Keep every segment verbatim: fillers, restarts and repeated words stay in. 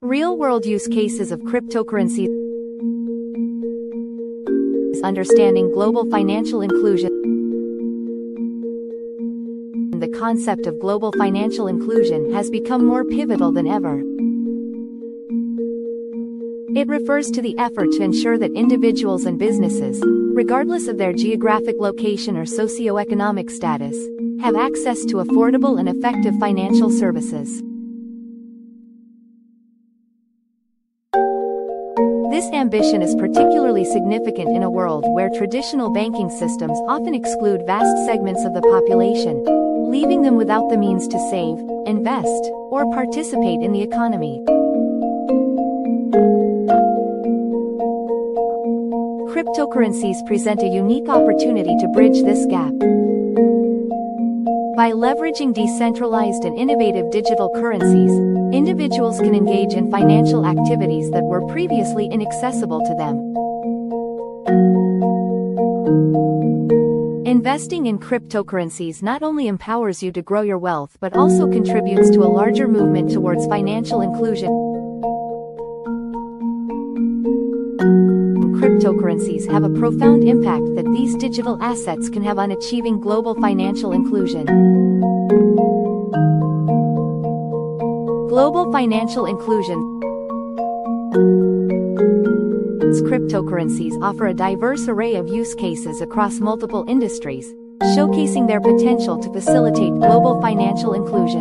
Real-world use cases of cryptocurrencies. Understanding global financial inclusion. The concept of global financial inclusion has become more pivotal than ever. It refers to the effort to ensure that individuals and businesses, regardless of their geographic location or socioeconomic status, have access to affordable and effective financial services. This ambition is particularly significant in a world where traditional banking systems often exclude vast segments of the population, leaving them without the means to save, invest, or participate in the economy. Cryptocurrencies present a unique opportunity to bridge this gap. By leveraging decentralized and innovative digital currencies, individuals can engage in financial activities that were previously inaccessible to them. Investing in cryptocurrencies not only empowers you to grow your wealth but also contributes to a larger movement towards financial inclusion. Cryptocurrencies have a profound impact that these digital assets can have on achieving global financial inclusion. Global financial inclusion. Cryptocurrencies offer a diverse array of use cases across multiple industries, showcasing their potential to facilitate global financial inclusion.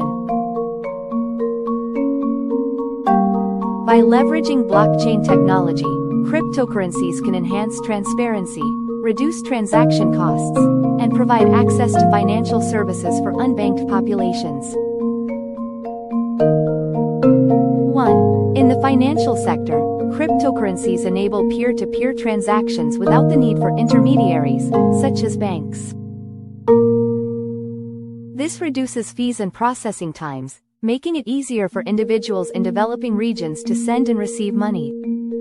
By leveraging blockchain technology, cryptocurrencies can enhance transparency, reduce transaction costs, and provide access to financial services for unbanked populations. one. In the financial sector, cryptocurrencies enable peer-to-peer transactions without the need for intermediaries, such as banks. This reduces fees and processing times, making it easier for individuals in developing regions to send and receive money.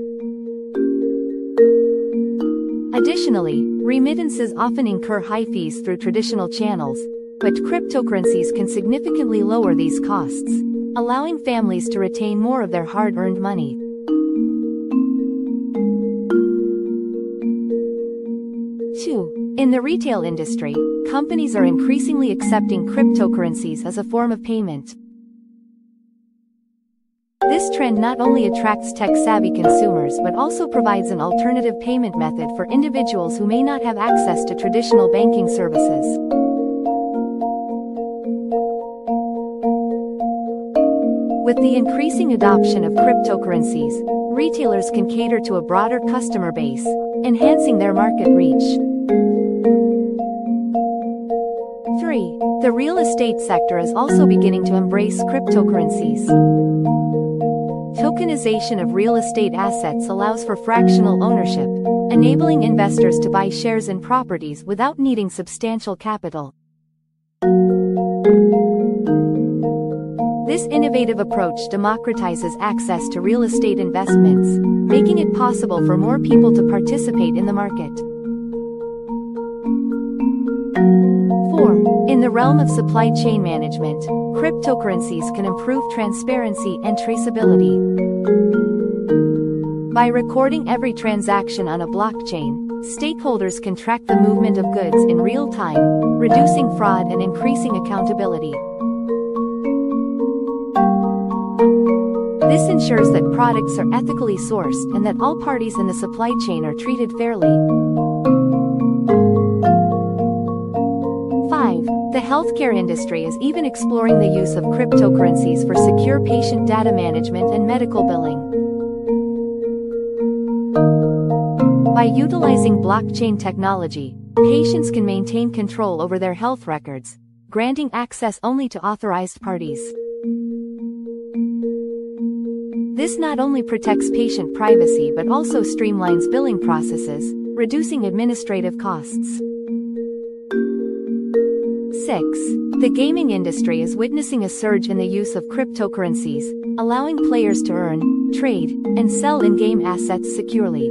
Additionally, remittances often incur high fees through traditional channels, but cryptocurrencies can significantly lower these costs, allowing families to retain more of their hard-earned money. two. In the retail industry, companies are increasingly accepting cryptocurrencies as a form of payment. This trend not only attracts tech-savvy consumers but also provides an alternative payment method for individuals who may not have access to traditional banking services. With the increasing adoption of cryptocurrencies, retailers can cater to a broader customer base, enhancing their market reach. three. The real estate sector is also beginning to embrace cryptocurrencies. Tokenization of real estate assets allows for fractional ownership, enabling investors to buy shares in properties without needing substantial capital. This innovative approach democratizes access to real estate investments, making it possible for more people to participate in the market. four. In the realm of supply chain management, cryptocurrencies can improve transparency and traceability. By recording every transaction on a blockchain, stakeholders can track the movement of goods in real time, reducing fraud and increasing accountability. This ensures that products are ethically sourced and that all parties in the supply chain are treated fairly. five. The healthcare industry is even exploring the use of cryptocurrencies for secure patient data management and medical billing. By utilizing blockchain technology, patients can maintain control over their health records, granting access only to authorized parties. This not only protects patient privacy but also streamlines billing processes, reducing administrative costs. six. The gaming industry is witnessing a surge in the use of cryptocurrencies, allowing players to earn, trade, and sell in-game assets securely.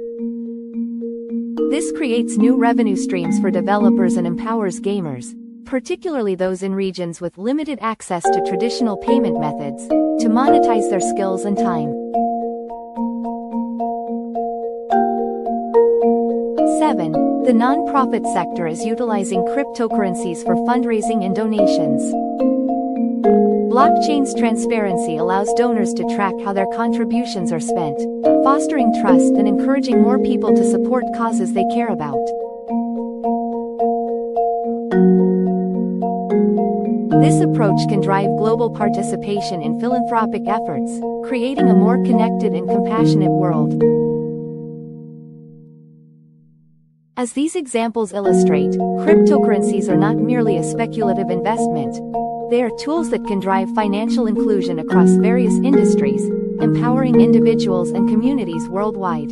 This creates new revenue streams for developers and empowers gamers, particularly those in regions with limited access to traditional payment methods, to monetize their skills and time. seven. The nonprofit sector is utilizing cryptocurrencies for fundraising and donations. Blockchain's transparency allows donors to track how their contributions are spent, fostering trust and encouraging more people to support causes they care about. This approach can drive global participation in philanthropic efforts, creating a more connected and compassionate world. As these examples illustrate, cryptocurrencies are not merely a speculative investment. They are tools that can drive financial inclusion across various industries, empowering individuals and communities worldwide.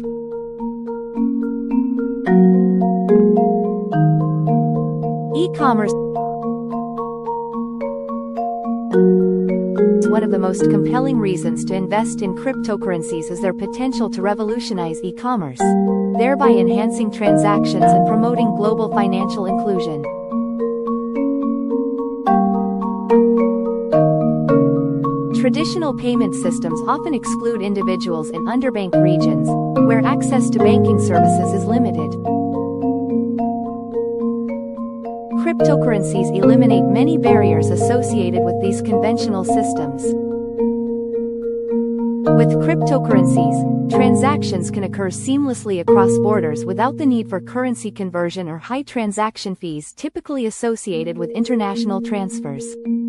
E-commerce. One of the most compelling reasons to invest in cryptocurrencies is their potential to revolutionize e-commerce, thereby enhancing transactions and promoting global financial inclusion. Traditional payment systems often exclude individuals in underbanked regions, where access to banking services is limited. Cryptocurrencies eliminate many barriers associated with these conventional systems. With cryptocurrencies, transactions can occur seamlessly across borders without the need for currency conversion or high transaction fees typically associated with international transfers.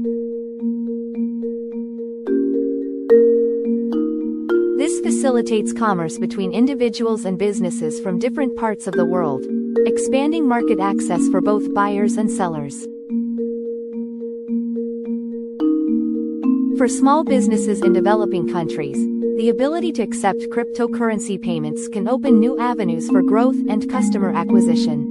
This facilitates commerce between individuals and businesses from different parts of the world, expanding market access for both buyers and sellers. For small businesses in developing countries, the ability to accept cryptocurrency payments can open new avenues for growth and customer acquisition.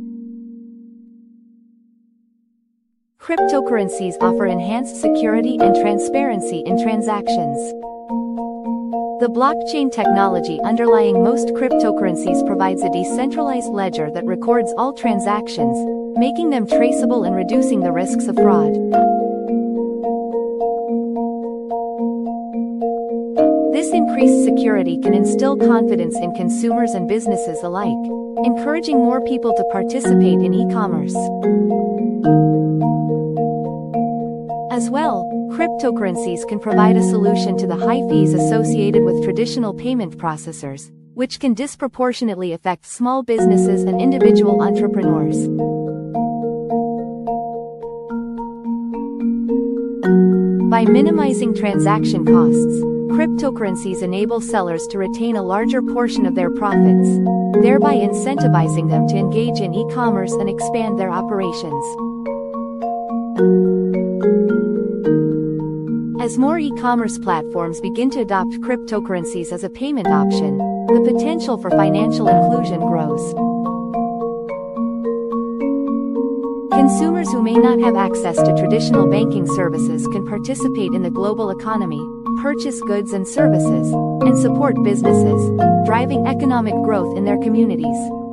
Cryptocurrencies offer enhanced security and transparency in transactions. The blockchain technology underlying most cryptocurrencies provides a decentralized ledger that records all transactions, making them traceable and reducing the risks of fraud. This increased security can instill confidence in consumers and businesses alike, encouraging more people to participate in e-commerce. As well, cryptocurrencies can provide a solution to the high fees associated with traditional payment processors, which can disproportionately affect small businesses and individual entrepreneurs. By minimizing transaction costs, cryptocurrencies enable sellers to retain a larger portion of their profits, thereby incentivizing them to engage in e-commerce and expand their operations. As more e-commerce platforms begin to adopt cryptocurrencies as a payment option, the potential for financial inclusion grows. Consumers who may not have access to traditional banking services can participate in the global economy, purchase goods and services, and support businesses, driving economic growth in their communities.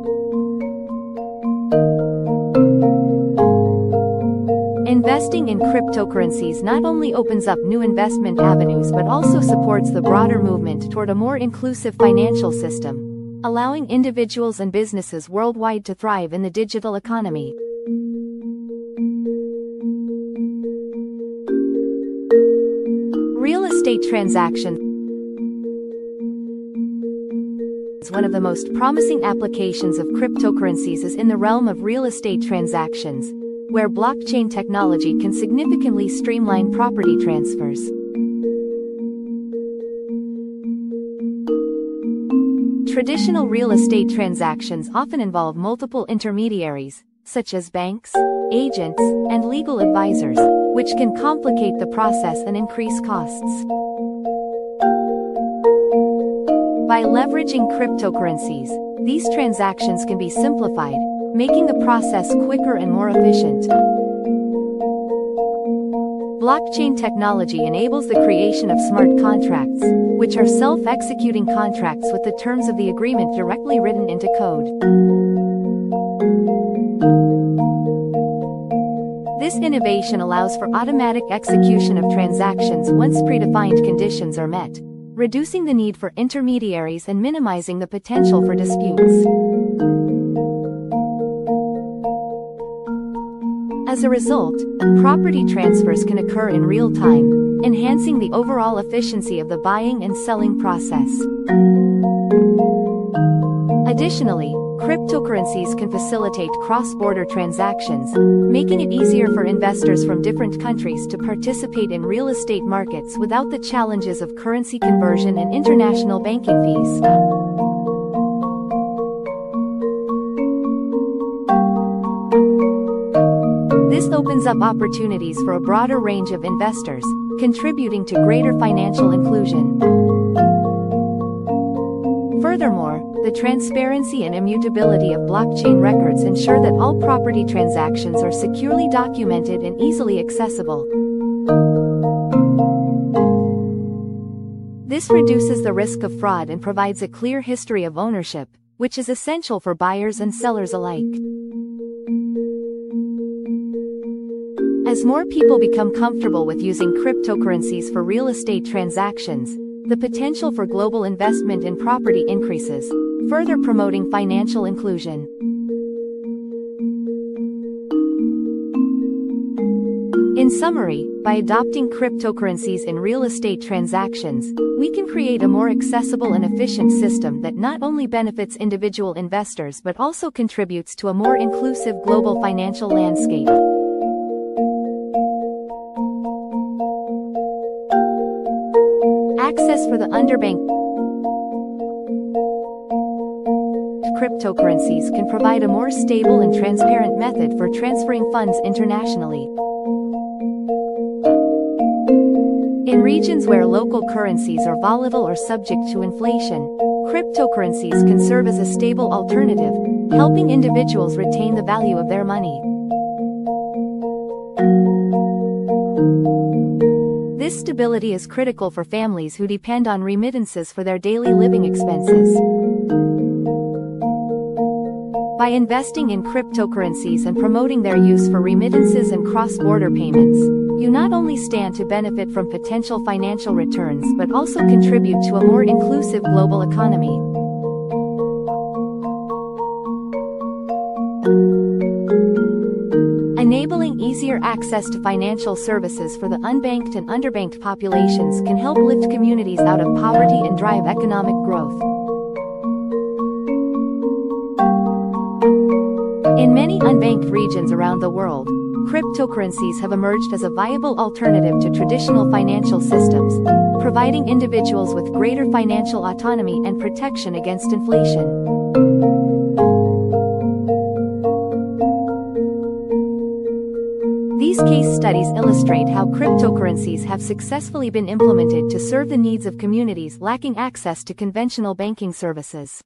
Investing in cryptocurrencies not only opens up new investment avenues but also supports the broader movement toward a more inclusive financial system, allowing individuals and businesses worldwide to thrive in the digital economy. Real estate transactions. One of the most promising applications of cryptocurrencies is in the realm of real estate transactions, where blockchain technology can significantly streamline property transfers. Traditional real estate transactions often involve multiple intermediaries, such as banks, agents, and legal advisors, which can complicate the process and increase costs. By leveraging cryptocurrencies, these transactions can be simplified, making the process quicker and more efficient. Blockchain technology enables the creation of smart contracts, which are self-executing contracts with the terms of the agreement directly written into code. This innovation allows for automatic execution of transactions once predefined conditions are met, reducing the need for intermediaries and minimizing the potential for disputes. As a result, property transfers can occur in real time, enhancing the overall efficiency of the buying and selling process. Additionally, cryptocurrencies can facilitate cross-border transactions, making it easier for investors from different countries to participate in real estate markets without the challenges of currency conversion and international banking fees. This opens up opportunities for a broader range of investors, contributing to greater financial inclusion. Furthermore, the transparency and immutability of blockchain records ensure that all property transactions are securely documented and easily accessible. This reduces the risk of fraud and provides a clear history of ownership, which is essential for buyers and sellers alike. As more people become comfortable with using cryptocurrencies for real estate transactions, the potential for global investment in property increases, further promoting financial inclusion. In summary, by adopting cryptocurrencies in real estate transactions, we can create a more accessible and efficient system that not only benefits individual investors but also contributes to a more inclusive global financial landscape. Access for the underbanked. Cryptocurrencies can provide a more stable and transparent method for transferring funds internationally. In regions where local currencies are volatile or subject to inflation, cryptocurrencies can serve as a stable alternative, helping individuals retain the value of their money. This stability is critical for families who depend on remittances for their daily living expenses. By investing in cryptocurrencies and promoting their use for remittances and cross-border payments, you not only stand to benefit from potential financial returns but also contribute to a more inclusive global economy. Enabling easier access to financial services for the unbanked and underbanked populations can help lift communities out of poverty and drive economic growth. In many unbanked regions around the world, cryptocurrencies have emerged as a viable alternative to traditional financial systems, providing individuals with greater financial autonomy and protection against inflation. These case studies illustrate how cryptocurrencies have successfully been implemented to serve the needs of communities lacking access to conventional banking services.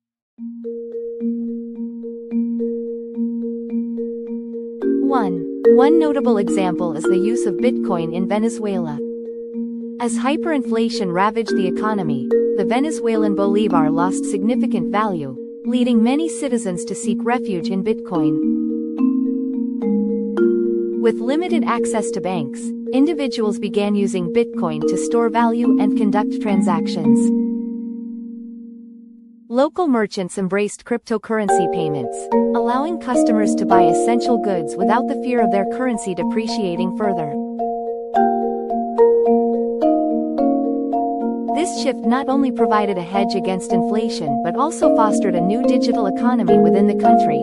one. One notable example is the use of Bitcoin in Venezuela. As hyperinflation ravaged the economy, the Venezuelan bolivar lost significant value, leading many citizens to seek refuge in Bitcoin. With limited access to banks, individuals began using Bitcoin to store value and conduct transactions. Local merchants embraced cryptocurrency payments, allowing customers to buy essential goods without the fear of their currency depreciating further. This shift not only provided a hedge against inflation but also fostered a new digital economy within the country.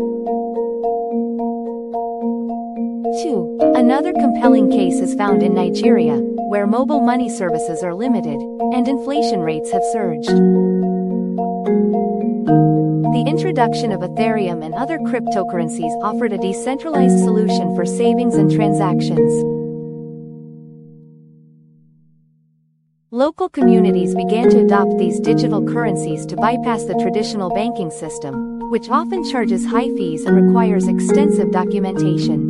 two. Another compelling case is found in Nigeria, where mobile money services are limited, and inflation rates have surged. The introduction of Ethereum and other cryptocurrencies offered a decentralized solution for savings and transactions. Local communities began to adopt these digital currencies to bypass the traditional banking system, which often charges high fees and requires extensive documentation.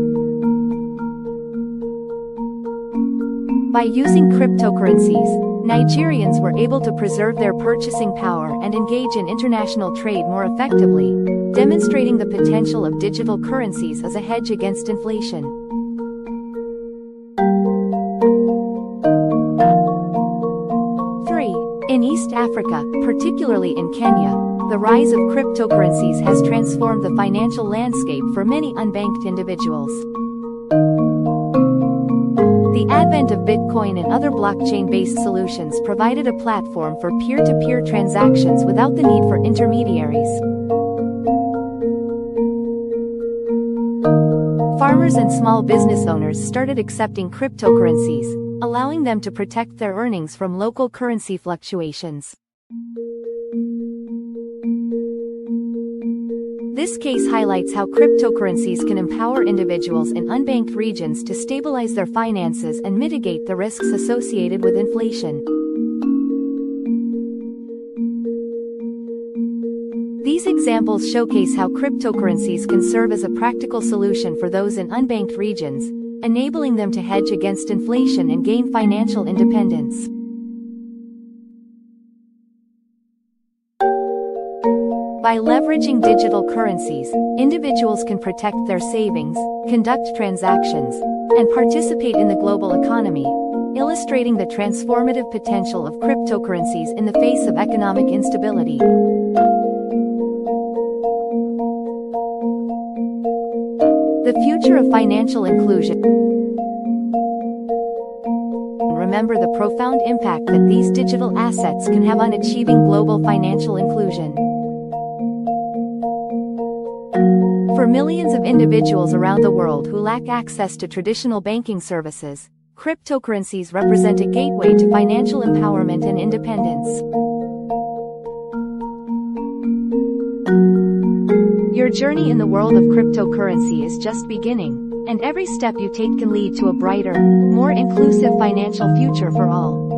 By using cryptocurrencies, Nigerians were able to preserve their purchasing power and engage in international trade more effectively, demonstrating the potential of digital currencies as a hedge against inflation. three. In East Africa, particularly in Kenya, the rise of cryptocurrencies has transformed the financial landscape for many unbanked individuals. The advent of Bitcoin and other blockchain-based solutions provided a platform for peer-to-peer transactions without the need for intermediaries. Farmers and small business owners started accepting cryptocurrencies, allowing them to protect their earnings from local currency fluctuations. This case highlights how cryptocurrencies can empower individuals in unbanked regions to stabilize their finances and mitigate the risks associated with inflation. These examples showcase how cryptocurrencies can serve as a practical solution for those in unbanked regions, enabling them to hedge against inflation and gain financial independence. By leveraging digital currencies, individuals can protect their savings, conduct transactions, and participate in the global economy, illustrating the transformative potential of cryptocurrencies in the face of economic instability. The future of financial inclusion. Remember the profound impact that these digital assets can have on achieving global financial inclusion. For millions of individuals around the world who lack access to traditional banking services, cryptocurrencies represent a gateway to financial empowerment and independence. Your journey in the world of cryptocurrency is just beginning, and every step you take can lead to a brighter, more inclusive financial future for all.